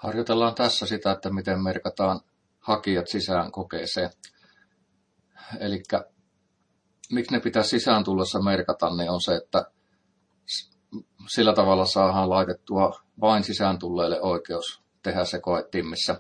Harjoitellaan tässä sitä, että miten merkataan hakijat sisään kokeeseen. Eli miksi ne pitää sisään tullessa merkata, niin on se, että sillä tavalla saadaan laitettua vain sisään tulleille oikeus tehdä se koe TIMissä.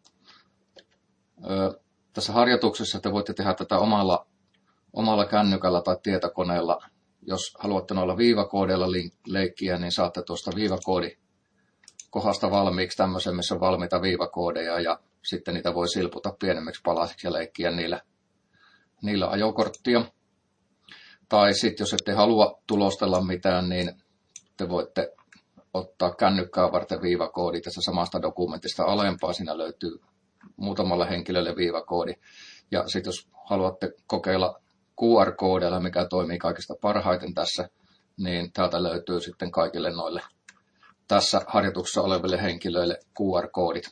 Tässä harjoituksessa te voitte tehdä tätä omalla kännykällä tai tietokoneella. Jos haluatte noilla viivakoodeilla leikkiä, niin saatte tuosta viivakoodikohdasta valmiiksi tämmöisen, missä on valmiita viivakoodeja, ja sitten niitä voi silputa pienemmiksi palasiksi ja leikkiä niillä ajokorttia. Tai sitten jos ette halua tulostella mitään, niin te voitte ottaa kännykkää varten viivakoodi tässä samasta dokumentista alempaa. Siinä löytyy muutamalle henkilölle viivakoodi. Ja sitten jos haluatte kokeilla QR-koodeilla, mikä toimii kaikista parhaiten tässä, niin täältä löytyy sitten kaikille noille tässä harjoituksessa oleville henkilöille QR-koodit.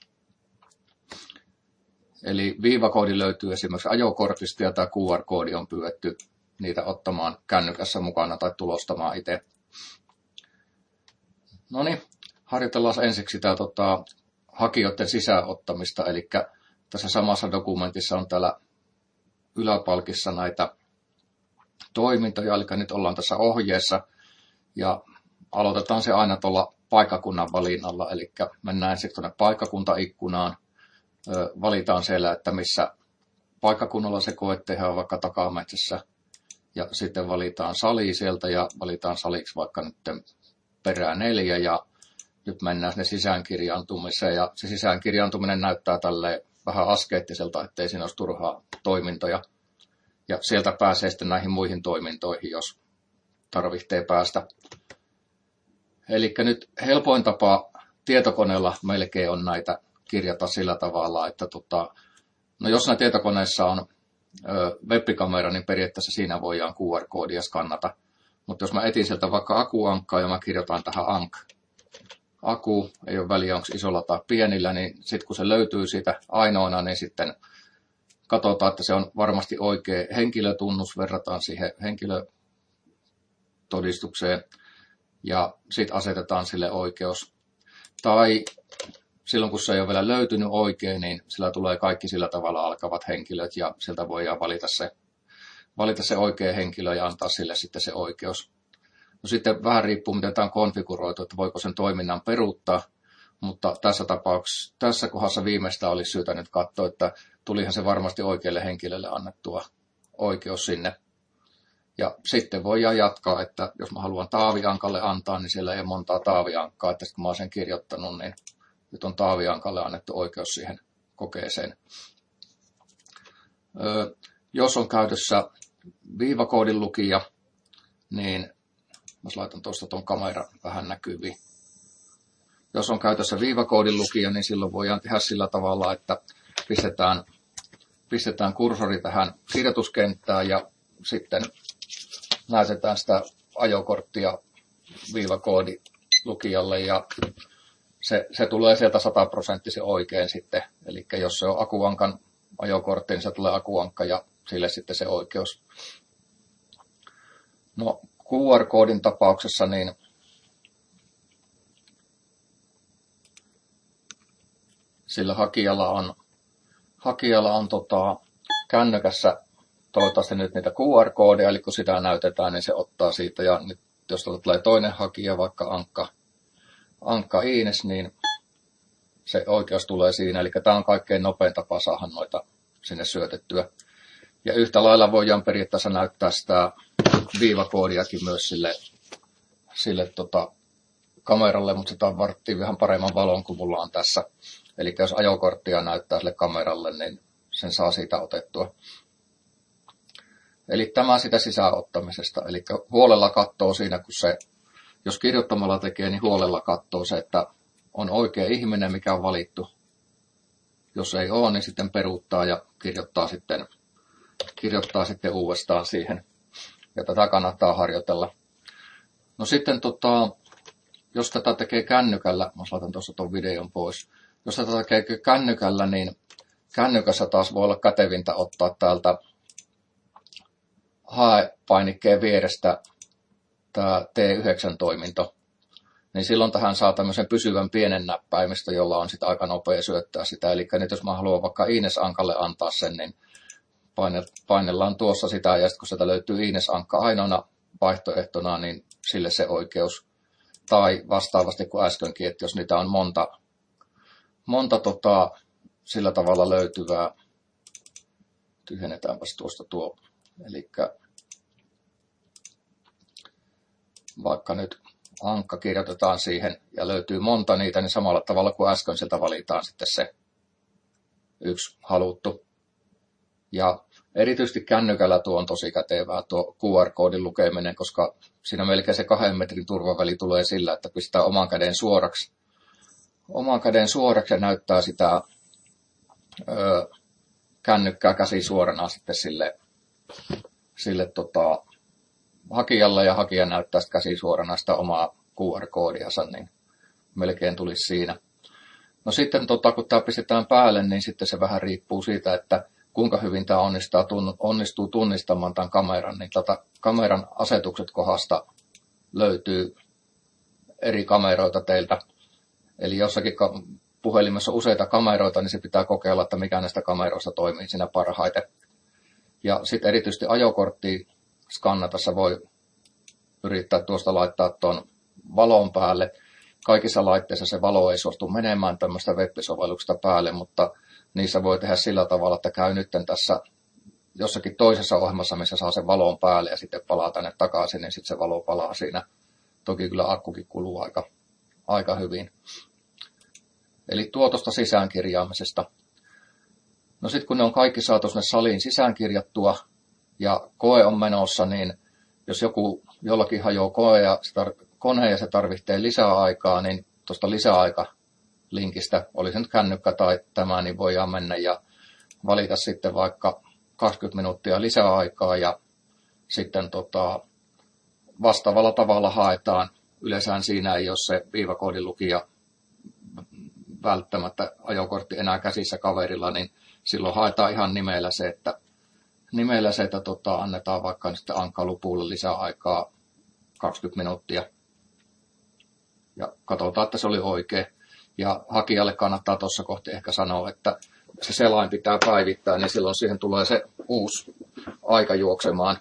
Eli viivakoodi löytyy esimerkiksi ajokortista, ja tämä QR-koodi on pyydetty niitä ottamaan kännykässä mukana tai tulostamaan itse. No niin, harjoitellaan ensiksi sitä hakijoiden sisäänottamista. Eli tässä samassa dokumentissa on täällä yläpalkissa näitä toimintoja, eli nyt ollaan tässä ohjeessa, ja aloitetaan se aina tuolla paikkakunnan valinnalla, eli mennään ensin tuonne paikkakuntaikkunaan, valitaan siellä, että missä paikkakunnalla se koe tehdään, vaikka Takametsässä, ja sitten valitaan sali sieltä, ja valitaan saliksi vaikka nyt perää 4, ja nyt mennään sinne sisäänkirjaantumiseen, ja se sisäänkirjaantuminen näyttää tälleen vähän askeettiselta, ettei siinä olisi turhaa toimintoja. Ja sieltä pääsee sitten näihin muihin toimintoihin, jos tarvitsee päästä. Eli nyt helpoin tapa tietokoneella melkein on näitä kirjata sillä tavalla, että no jos näin tietokoneessa on webbikamera, niin periaatteessa siinä voidaan QR-koodia skannata. Mutta jos mä etin sieltä vaikka akuankkaa ja mä kirjoitan tähän ank, aku, ei ole väliä onko isolla tai pienillä, niin sitten kun se löytyy siitä ainoana, niin sitten katsotaan, että se on varmasti oikea henkilötunnus, verrataan siihen henkilötodistukseen ja sitten asetetaan sille oikeus. Tai silloin kun se ei ole vielä löytynyt oikein, niin sillä tulee kaikki sillä tavalla alkavat henkilöt ja sieltä voidaan valita se oikea henkilö ja antaa sille sitten se oikeus. No sitten vähän riippuu, miten tämä on konfiguroitu, että voiko sen toiminnan peruuttaa, mutta tässä kohdassa viimeistä olisi syytä nyt katsoa, että tulihan se varmasti oikealle henkilölle annettua oikeus sinne. Ja sitten voidaan jatkaa, että jos mä haluan Taavi-Ankalle antaa, niin siellä ei ole montaa Taavi-Ankkaa, että kun mä oon sen kirjoittanut, niin nyt on Taavi-Ankalle annettu oikeus siihen kokeeseen. Jos on käytössä viivakoodin lukija, niin mä laitan tuosta tuon kameran vähän näkyviin. Jos on käytössä viivakoodin lukija, niin silloin voidaan tehdä sillä tavalla, että pistetään kursori tähän kirjoituskenttään ja sitten näytetään sitä ajokorttia viivakoodi lukijalle ja se tulee sieltä 100% oikein sitten. Eli jos se on akuankan ajokortti, niin se tulee akuankka ja sille sitten se oikeus. No QR-koodin tapauksessa niin sillä hakijalla on kännykässä toivottavasti nyt niitä QR-koodeja, eli kun sitä näytetään, niin se ottaa siitä. Ja nyt jos tulee toinen hakija, vaikka Ankka Iines, niin se oikeus tulee siinä. Eli tämä on kaikkein nopein tapa saada noita sinne syötettyä. Ja yhtä lailla voidaan periaatteessa näyttää sitä viivakoodiakin myös sille kameralle, mutta sitä varttii vähän paremman valon kuin mulla on tässä. Eli jos ajokorttia näyttää sille kameralle, niin sen saa siitä otettua. Eli tämä sitä sisäänottamisesta. Eli huolella katsoo siinä, kun jos kirjoittamalla tekee, niin huolella katsoo se, että on oikea ihminen, mikä on valittu. Jos ei ole, niin sitten peruuttaa ja kirjoittaa sitten uudestaan siihen. Ja tätä kannattaa harjoitella. No sitten jos tätä tekee kännykällä, mä laitan tuossa tuon videon pois. Jos tätä tekee kännykällä, niin kännykässä taas voi olla kätevintä ottaa täältä hae-painikkeen vierestä tämä T9-toiminto. niin silloin tähän saa tämmöisen pysyvän pienen näppäimistön, jolla on sitten aika nopea syöttää sitä. Eli nyt jos mä haluan vaikka Ines-ankalle antaa sen, niin painellaan tuossa sitä, ja sitten kun sieltä löytyy Ines-ankka ainoana vaihtoehtona, niin sille se oikeus. Tai vastaavasti kuin äskenkin, että jos niitä on monta sillä tavalla löytyvää, tyhjennetäänpäs tuosta tuo, eli vaikka nyt ankka kirjoitetaan siihen ja löytyy monta niitä, niin samalla tavalla kuin äsken sieltä valitaan sitten se yksi haluttu. Ja erityisesti kännykällä tuo on tosi kätevää tuo QR-koodin lukeminen, koska siinä melkein se 2 metrin turvaväli tulee sillä, että pistää oman käden suoraksi. Oman käden suoraksi ja näyttää sitä kännykkää käsi suorana sitten sille hakijalle, ja hakija näyttää sitten käsi suorana sitä omaa QR-koodiansa, niin melkein tulisi siinä. No sitten kun tämä pistetään päälle, niin sitten se vähän riippuu siitä, että kuinka hyvin tämä onnistuu tunnistamaan tämän kameran, niin kameran asetukset kohdasta löytyy eri kameroita teiltä. Eli jossakin puhelimessa on useita kameroita, niin se pitää kokeilla, että mikä näistä kameroista toimii siinä parhaiten. Ja sitten erityisesti ajokorttia skannatessa voi yrittää tuosta laittaa tuon valon päälle. Kaikissa laitteissa se valo ei suostu menemään tämmöistä web-sovelluksesta päälle, mutta niissä voi tehdä sillä tavalla, että käy nyt tässä jossakin toisessa ohjelmassa, missä saa sen valon päälle ja sitten palaa tänne takaisin, niin sitten se valo palaa siinä. Toki kyllä akkukin kuluu aika hyvin. Eli tuotosta sisäänkirjaamisesta. No sitten kun ne on kaikki saatu sinne saliin sisäänkirjattua ja koe on menossa, niin jos jollakin hajoaa kone ja se tarvitsee lisää aikaa, niin tuosta lisäaika-linkistä, oli se nyt kännykkä tai tämä, niin voidaan mennä ja valita sitten vaikka 20 minuuttia lisäaikaa ja sitten vastaavalla tavalla haetaan. Yleensä siinä ei ole se viivakoodin lukija välttämättä ajokortti enää käsissä kaverilla, niin silloin haetaan ihan nimellä se, että annetaan vaikka sitten ankkalupulle lisäaikaa 20 minuuttia. Ja katsotaan, että se oli oikein. Ja hakijalle kannattaa tuossa kohti ehkä sanoa, että se selain pitää päivittää, niin silloin siihen tulee se uusi aika juoksemaan.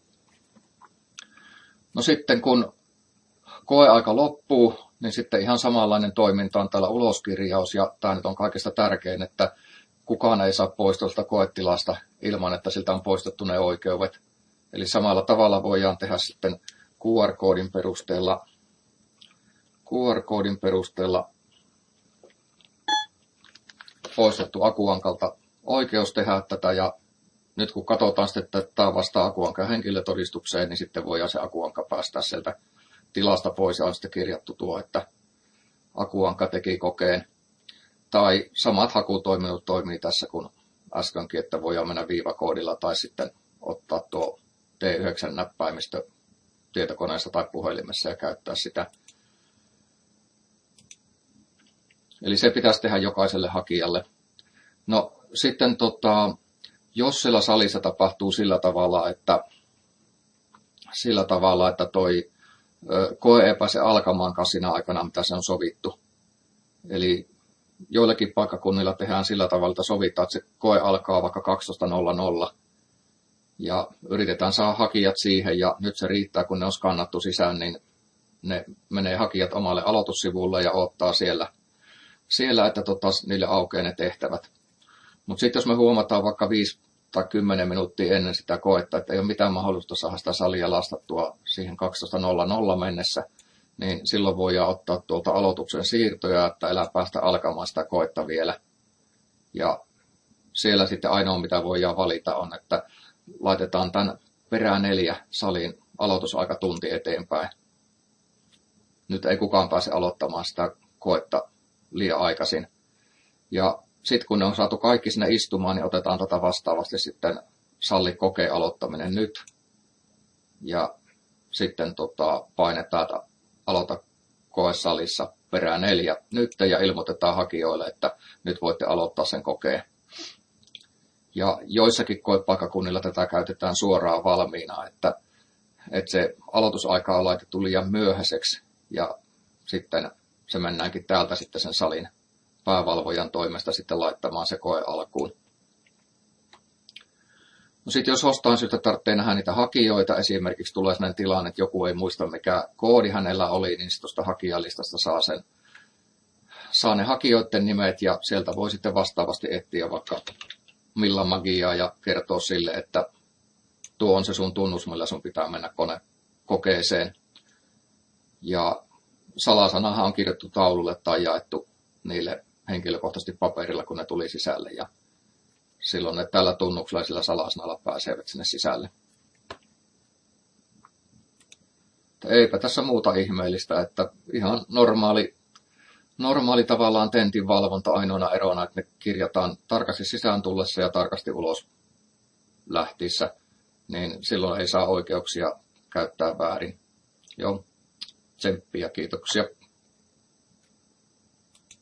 No sitten kun koeaika loppuu, niin sitten ihan samanlainen toiminta on täällä uloskirjaus, ja tämä nyt on kaikista tärkein, että kukaan ei saa poistua sitä koetilasta ilman, että siltä on poistettu ne oikeudet. Eli samalla tavalla voidaan tehdä sitten QR-koodin perusteella poistettu akuankalta oikeus tehdä tätä, ja nyt kun katsotaan sitten, että tämä vastaa akuankan henkilötodistukseen, niin sitten voidaan se akuanka päästää sieltä tilasta pois, ja on sitten kirjattu tuo, että akuanka teki kokeen. Tai samat hakutoiminnot toimii tässä kuin äskenkin, että voidaan mennä viivakoodilla tai sitten ottaa tuo T9-näppäimistö tietokoneessa tai puhelimessa ja käyttää sitä. Eli se pitäisi tehdä jokaiselle hakijalle. No sitten jos siellä salissa tapahtuu sillä tavalla, että toi koe ei pääse alkamaankaan siinä aikana, mitä se on sovittu. Eli joillakin paikkakunnilla tehdään sillä tavalla, että sovitaan, että se koe alkaa vaikka 12.00 ja yritetään saada hakijat siihen, ja nyt se riittää, kun ne on skannattu sisään, niin ne menee hakijat omalle aloitussivulle ja odottaa siellä että niille aukeaa ne tehtävät. Mutta sitten jos me huomataan vaikka 5 tai 10 minuuttia ennen sitä koetta, että ei ole mitään mahdollisuutta saada sitä salia lastattua siihen 12.00 mennessä, niin silloin voidaan ottaa tuolta aloituksen siirtoja, että elää päästä alkamaan sitä koetta vielä. Ja siellä sitten ainoa, mitä voidaan valita, on, että laitetaan tämän perään 4 salin aloitusaika tunti eteenpäin. Nyt ei kukaan pääse aloittamaan sitä koetta liian aikaisin. Ja sitten kun ne on saatu kaikki sinne istumaan, niin otetaan vastaavasti sitten salli kokeen aloittaminen nyt. Ja sitten painetaan, että aloita koesalissa perään 4 nyt, ja ilmoitetaan hakijoille, että nyt voitte aloittaa sen kokeen. Ja joissakin koepaikkakunnilla tätä käytetään suoraan valmiina, että se aloitusaika on laitettu liian myöhäiseksi, ja sitten se mennäänkin täältä sitten sen salin päävalvojan toimesta sitten laittamaan se koe alkuun. No sitten jos jostain syystä tarvitsee nähdä niitä hakijoita, esimerkiksi tulee sellainen tilanne, että joku ei muista mikä koodi hänellä oli, niin tuosta hakijalistasta saa ne hakijoiden nimet ja sieltä voi sitten vastaavasti etsiä vaikka millä magiaa ja kertoa sille, että tuo on se sun tunnus, millä sun pitää mennä kokeeseen. Ja salasanahan on kirjoittu taululle tai jaettu niille henkilökohtaisesti paperilla, kun ne tuli sisälle. Ja silloin ne tällä tunnuksella ja sillä salasanalla pääsevät sinne sisälle. Eipä tässä muuta ihmeellistä, että ihan normaali tavallaan tentin valvonta ainoana erona, että ne kirjataan tarkasti sisään tullessa ja tarkasti ulos lähtiessä, niin silloin ei saa oikeuksia käyttää väärin. Joo, tsemppiä, kiitoksia.